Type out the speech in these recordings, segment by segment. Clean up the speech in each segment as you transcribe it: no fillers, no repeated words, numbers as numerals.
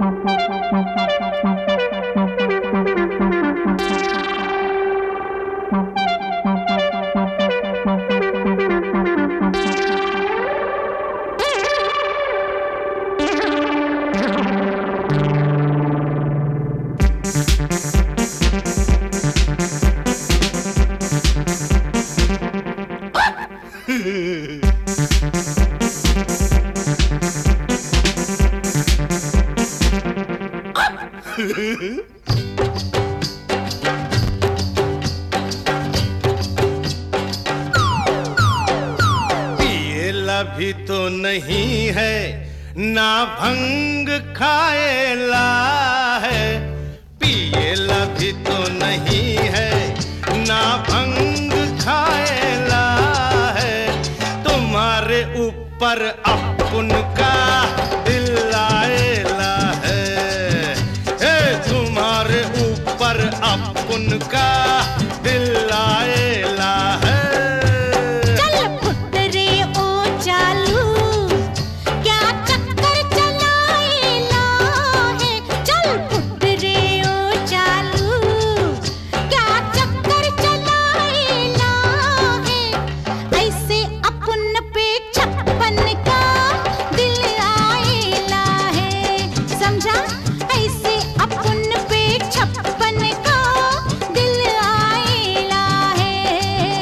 पिएला भी तो नहीं है, ना भंग खाएला है। पिएला भी तो नहीं है, ना भंग खाएला है। तुम्हारे ऊपर अपन का दिल आएला है, तुम्हारे ऊपर अपन का दिल आएला है। चल फुट रे ओ चालू, क्या चक्कर चलाएला है। चल फुट रे ओ चालू, क्या चक्कर चलाएला है। ऐसे अपन पे छप्पन का दिल आएला है, समझा। ऐसे अपन पे छप्पन का दिल आएला है।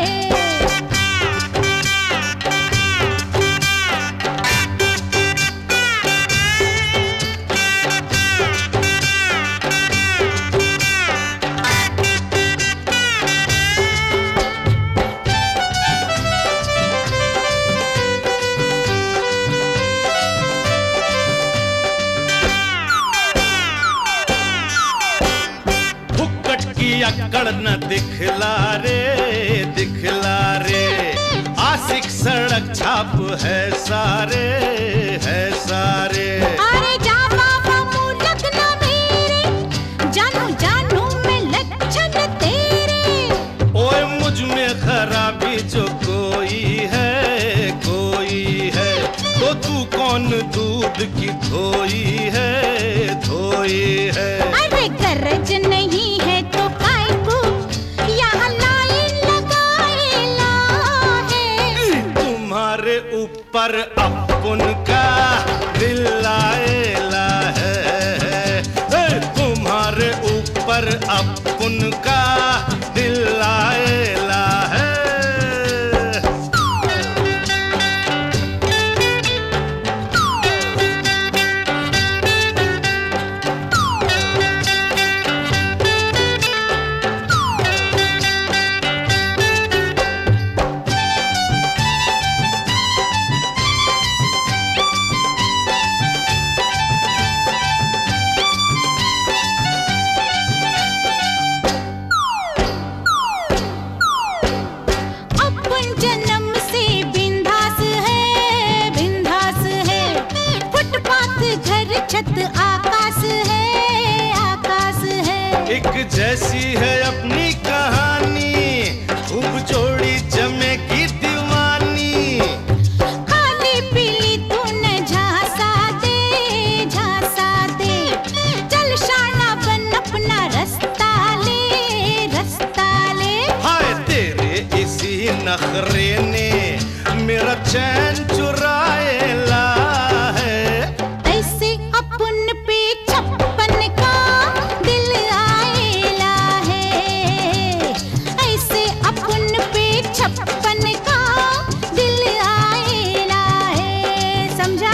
फुक्कट की अकड़ न दिखला रे, दिखला रे। आशिक सड़क छाप है सारे, है सारे। अरे जा बाबा मूलक न मेरे, जानू जानू मैं लक्षण तेरे। ओए मुझ में खराबी जो कोई है, कोई है, तो तू कौन दूध की धोई है, धोई है। अरे गरज नहीं है तो काय को यहाँ लाइन लगाएला है। तुम्हारे ऊपर अपन का दिल आएला है, तुम्हारे ऊपर अपन का दिल आएला है। अपन जन्म से बिंदास है, बिंदास है। फुटपाथ घर छत आकाश है, आकाश है। एक जैसी है अपनी कहानी, खूब जोड़ी जमे की दीवानी। खाली पीली तूने झांसा दे, झांसा दे। चल शाना बन अपना रास्ता ले, रास्ता ले। हाय तेरे इसी नखरे ने मेरा चैन चुराएला है। ऐसे अपन पे छप्पन का दिल आएला है। ऐसे अपन पे छप्पन का दिल आएला है, समझा।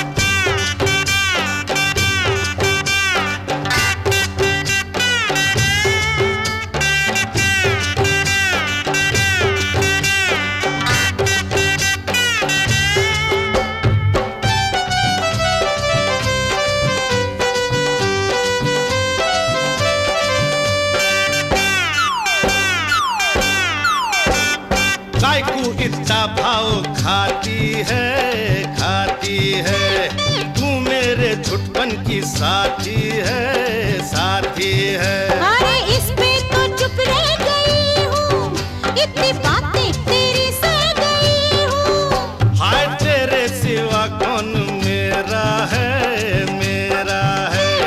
काय को इतना भाव खाती है, खाती है। तू मेरे झुटपन की साथी है, साथी है। अरे इस पे तो चुप रह गई हूँ, इतनी बातें तेरी सह गई हूँ। हाय तेरे सिवा कौन मेरा है, मेरा है।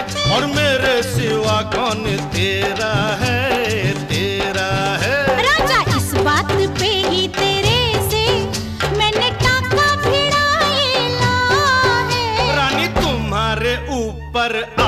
पर